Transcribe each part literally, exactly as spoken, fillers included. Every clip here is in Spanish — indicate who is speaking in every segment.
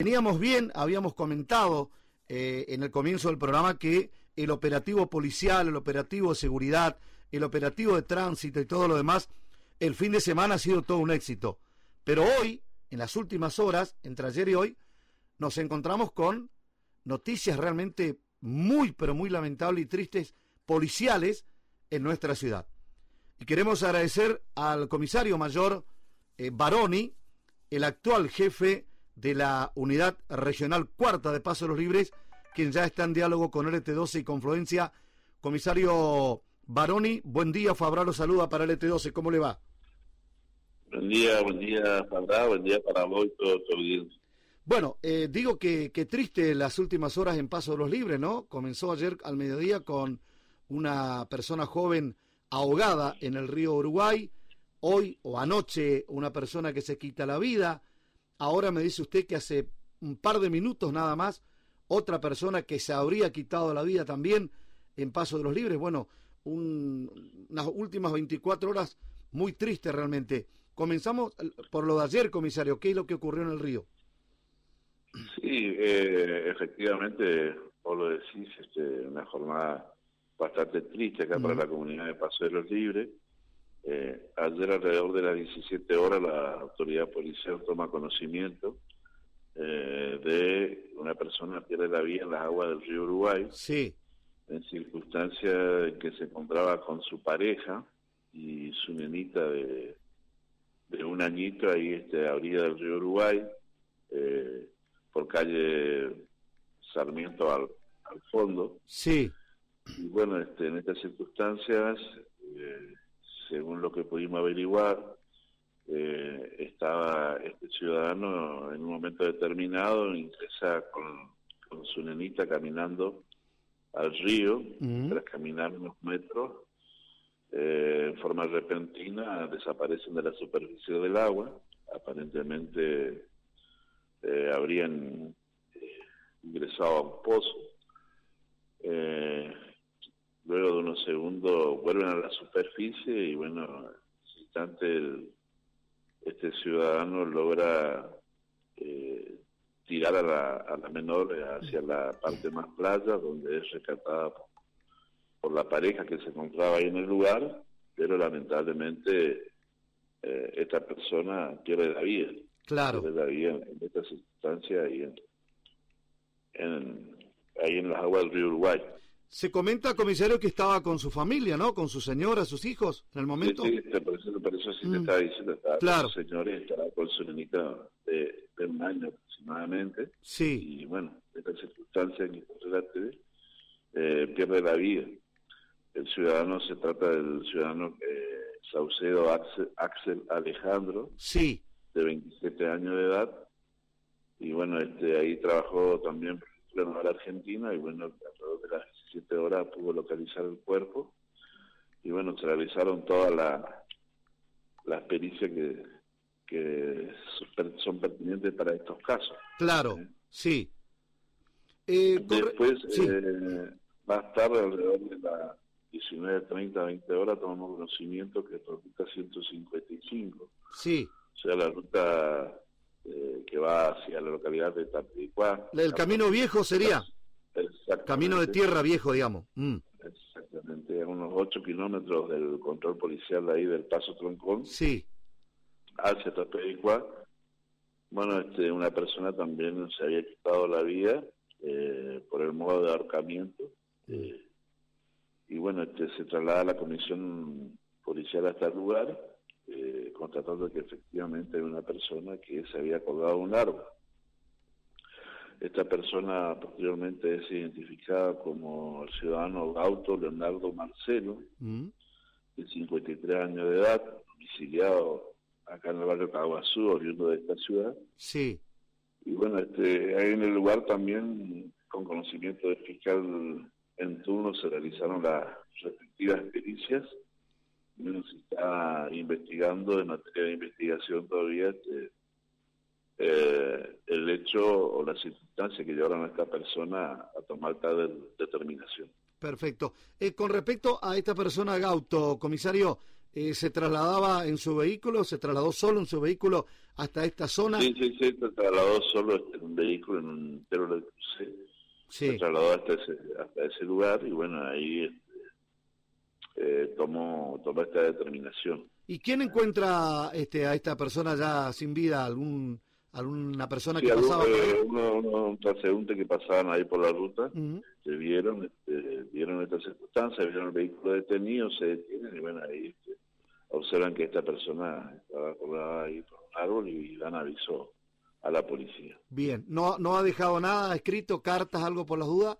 Speaker 1: Veníamos bien, habíamos comentado eh, en el comienzo del programa que el operativo policial, el operativo de seguridad, el operativo de tránsito y todo lo demás, el fin de semana ha sido todo un éxito. Pero hoy, en las últimas horas, entre ayer y hoy, nos encontramos con noticias realmente muy, pero muy lamentables y tristes, policiales en nuestra ciudad. Y queremos agradecer al comisario mayor eh, Baroni, el actual jefe de la Unidad Regional Cuarta de Paso de los Libres, quien ya está en diálogo con L T doce y Confluencia. Comisario Baroni, buen día, Fabra lo saluda para L T doce, ¿cómo le va?
Speaker 2: Buen día, buen día, Fabra, buen día para vos y todo tu audiencia.
Speaker 1: Bueno, eh, digo que, que triste las últimas horas en Paso de los Libres, ¿no? Comenzó ayer al mediodía con una persona joven ahogada en el río Uruguay, hoy o anoche una persona que se quita la vida, ahora me dice usted que hace un par de minutos nada más, otra persona que se habría quitado la vida también en Paso de los Libres. Bueno, un, unas últimas veinticuatro horas muy tristes realmente. Comenzamos por lo de ayer, comisario, ¿qué es lo que ocurrió en el río?
Speaker 2: Sí, eh, efectivamente, vos lo decís, este, una jornada bastante triste acá mm. para la comunidad de Paso de los Libres. Eh, ayer alrededor de las diecisiete horas la autoridad policial toma conocimiento eh, de una persona que pierde la vida en las aguas del río Uruguay,
Speaker 1: sí,
Speaker 2: en circunstancias en que se encontraba con su pareja y su nenita de, de un añito ahí este, a orilla del río Uruguay, eh, por calle Sarmiento al, al fondo.
Speaker 1: Sí.
Speaker 2: Y bueno, este, en estas circunstancias, eh, según lo que pudimos averiguar, eh, estaba este ciudadano en un momento determinado, ingresa con, con su nenita caminando al río, uh-huh. tras caminar unos metros, eh, en forma repentina desaparecen de la superficie del agua, aparentemente eh, habrían eh, ingresado a un pozo. Eh, Luego de unos segundos vuelven a la superficie y bueno, en ese instante el, este ciudadano logra eh, tirar a la, a la menor hacia la parte más playa, donde es rescatada por, por la pareja que se encontraba ahí en el lugar, pero lamentablemente eh, esta persona pierde la vida.
Speaker 1: Claro.
Speaker 2: Pierde la vida en esta circunstancia y en, en, ahí en las aguas del río Uruguay.
Speaker 1: Se comenta, comisario, que estaba con su familia, ¿no? Con su señora, sus hijos, en el momento.
Speaker 2: Sí, sí, por eso, por eso sí mm. te estaba diciendo, estaba
Speaker 1: claro.
Speaker 2: con su señora y estaba con su nenita de, de un año aproximadamente.
Speaker 1: Sí.
Speaker 2: Y bueno, esta circunstancia en que eh, pierde la vida. El ciudadano, se trata del ciudadano eh, Saucedo Axel, Axel Alejandro,
Speaker 1: sí,
Speaker 2: de veintisiete años de edad. Y bueno, este ahí trabajó también en la Argentina y bueno, alrededor de las diecisiete horas pudo localizar el cuerpo y bueno, se realizaron todas la, las pericias que, que son pertinentes para estos casos.
Speaker 1: Claro,
Speaker 2: ¿eh?
Speaker 1: sí. Eh,
Speaker 2: Después,
Speaker 1: sí.
Speaker 2: Eh, más tarde, alrededor de las diecinueve treinta, veinte horas, tomamos conocimiento que es la ruta ciento cincuenta y cinco.
Speaker 1: Sí.
Speaker 2: O sea, la ruta Eh, que va hacia la localidad de Tapicuá.
Speaker 1: El camino viejo sería. Camino de tierra viejo, digamos. Mm.
Speaker 2: Exactamente, a unos ocho kilómetros del control policial de ahí del Paso Troncón.
Speaker 1: Sí.
Speaker 2: Hacia Tapicuá. Bueno, este, una persona también se había quitado la vida eh, por el modo de ahorcamiento. Eh, y bueno, este, se traslada a la comisión policial hasta el lugar. Eh, constatando que efectivamente hay una persona que se había colgado un árbol. Esta persona posteriormente es identificada como el ciudadano Gauto Leonardo Marcelo, mm. de cincuenta y tres años de edad, domiciliado acá en el barrio Caguazú, oriundo de esta ciudad.
Speaker 1: Sí.
Speaker 2: Y bueno, este, ahí en el lugar también, con conocimiento del fiscal en turno, se realizaron las respectivas pericias. Se está investigando, en materia de investigación todavía, este, eh, el hecho o la circunstancia que llevaron a esta persona a tomar tal determinación.
Speaker 1: Perfecto. Eh, con respecto a esta persona, Gauto, comisario, eh, se trasladaba en su vehículo, se trasladó solo en su vehículo hasta esta zona.
Speaker 2: Sí, sí, sí, se trasladó solo en un vehículo, en un perro de cruce,
Speaker 1: sí.
Speaker 2: se trasladó hasta ese, hasta ese lugar y bueno, ahí este, eh, tomó, tomó esta determinación.
Speaker 1: ¿Y quién encuentra este, a esta persona ya sin vida? ¿Algún alguna persona
Speaker 2: sí,
Speaker 1: que
Speaker 2: algún,
Speaker 1: pasaba por ahí?
Speaker 2: Eh, uno, uno, un transeúnte que pasaban ahí por la ruta,
Speaker 1: Uh-huh.
Speaker 2: este, vieron, este, vieron esta circunstancia, vieron el vehículo detenido, se detienen y bueno, ahí este, observan que esta persona estaba colgada ahí por un árbol y dan aviso a la policía.
Speaker 1: Bien, ¿no no ha dejado nada escrito, cartas, algo por las dudas?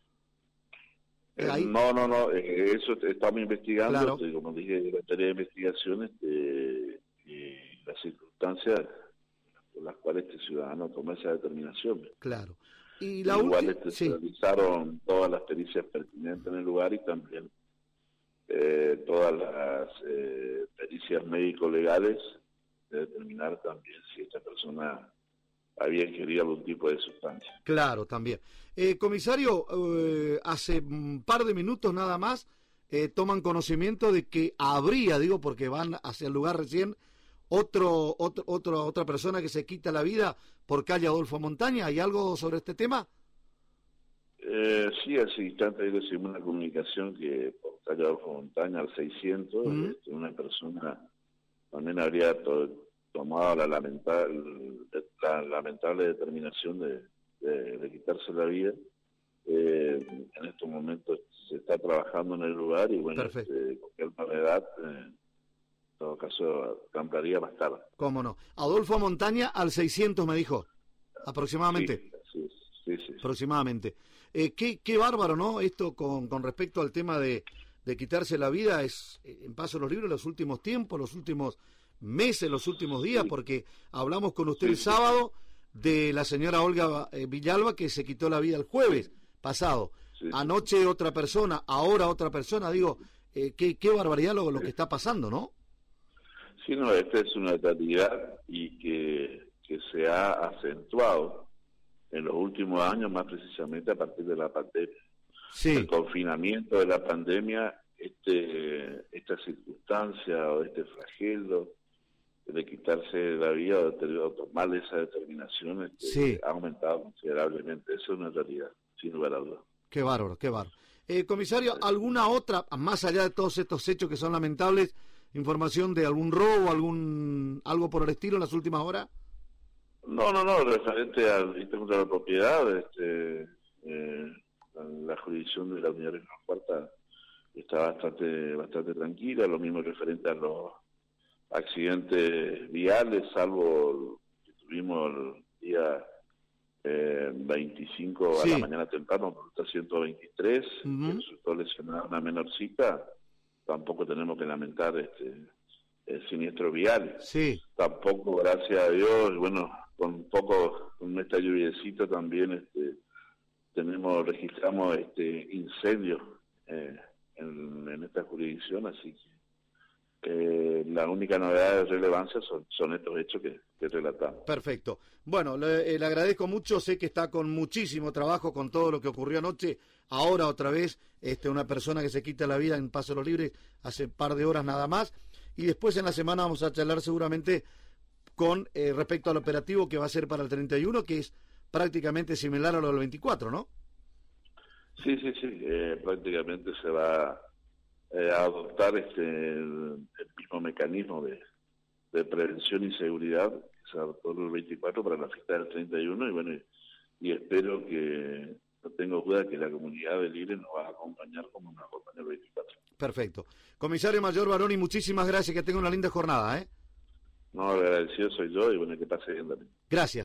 Speaker 2: Eh,
Speaker 1: Ahí.
Speaker 2: no, no, no, eh, eso estamos investigando,
Speaker 1: Claro.
Speaker 2: este, como dije, la tarea de investigación este, y las circunstancias por las cuales este ciudadano tomó esa determinación.
Speaker 1: Claro. Y la
Speaker 2: Igual
Speaker 1: última,
Speaker 2: este,
Speaker 1: sí.
Speaker 2: se realizaron todas las pericias pertinentes en el lugar y también eh, todas las eh, pericias médico-legales de determinar también si esta persona había ingerido algún tipo de sustancia.
Speaker 1: Claro, también. Eh, comisario, eh, hace un par de minutos nada más eh, toman conocimiento de que habría, digo, porque van hacia el lugar recién, otro, otro, otro, otra persona que se quita la vida por calle Adolfo Montaña. ¿Hay algo sobre este tema?
Speaker 2: Eh, sí, hace instante ahí recibimos una comunicación que por calle Adolfo Montaña al seiscientos,
Speaker 1: Uh-huh.
Speaker 2: este, una persona también habría to tomado la lamentable, la lamentable determinación de, de, de quitarse la vida. Eh, en estos momentos se está trabajando en el lugar y bueno, este, cualquier novedad, eh, en todo caso, cambiaría más tarde.
Speaker 1: ¿Cómo no? Adolfo Montaña al seiscientos me dijo, aproximadamente.
Speaker 2: Sí, sí, sí, sí.
Speaker 1: Aproximadamente. Eh, qué, qué bárbaro, ¿no? Esto con, con respecto al tema de, de quitarse la vida es, en paso los libros, los últimos tiempos, los últimos meses, los últimos días,
Speaker 2: sí.
Speaker 1: Porque hablamos con usted
Speaker 2: sí,
Speaker 1: el
Speaker 2: sí.
Speaker 1: sábado de la señora Olga eh, Villalba, que se quitó la vida el jueves
Speaker 2: Sí.
Speaker 1: pasado.
Speaker 2: Sí, sí.
Speaker 1: Anoche otra persona, ahora otra persona. Digo, eh, qué, qué barbaridad lo, lo
Speaker 2: Sí.
Speaker 1: que está pasando, ¿no?
Speaker 2: Sí, no, esta es una realidad y que, que se ha acentuado en los últimos años, más precisamente a partir de la pandemia.
Speaker 1: Sí.
Speaker 2: El confinamiento de la pandemia, este, esta circunstancia o este flagelo de quitarse la vida o de, o tomar esa determinación este,
Speaker 1: Sí.
Speaker 2: ha aumentado considerablemente. Eso es una realidad, sin lugar a dudas.
Speaker 1: Qué bárbaro, qué bárbaro. Eh, comisario, ¿alguna otra, más allá de todos estos hechos que son lamentables, información de algún robo, algún algo por el estilo en las últimas horas?
Speaker 2: No, no, no, referente al delito contra la propiedad, este, eh, la jurisdicción de la Unidad Regional Cuarta está bastante, bastante tranquila, lo mismo referente a los accidentes viales, salvo que tuvimos el día eh, veinticinco
Speaker 1: Sí.
Speaker 2: a la mañana temprano, por ruta ciento veintitrés,
Speaker 1: Uh-huh.
Speaker 2: que resultó lesionada una menorcita, tampoco tenemos que lamentar este el siniestro vial.
Speaker 1: Sí.
Speaker 2: Tampoco, gracias a Dios, bueno, con un poco, con esta lluviecita también este tenemos, registramos este incendios eh, en, en esta jurisdicción, así que eh, la única novedad de relevancia son, son estos hechos que, que relatamos.
Speaker 1: Perfecto. Bueno, le, eh, le agradezco mucho, sé que está con muchísimo trabajo con todo lo que ocurrió anoche. Ahora otra vez este, una persona que se quita la vida en Paso de los Libres hace un par de horas nada más. Y después en la semana vamos a charlar seguramente con eh, respecto al operativo que va a ser para el treinta y uno, que es prácticamente similar a lo del veinticuatro, ¿no?
Speaker 2: Sí, sí, sí, eh, prácticamente se va eh, a adoptar este el, el mismo mecanismo de, de prevención y seguridad que se adoptó el veinticuatro para la fiesta del treinta y uno y bueno, y, y espero que, no tengo duda que la comunidad de Lille nos va a acompañar como nos acompañó el veinticuatro.
Speaker 1: Perfecto. Comisario Mayor Baroni, muchísimas gracias, que tenga una linda jornada, ¿eh?
Speaker 2: No, agradecido soy yo y bueno, que pase bien también.
Speaker 1: Gracias.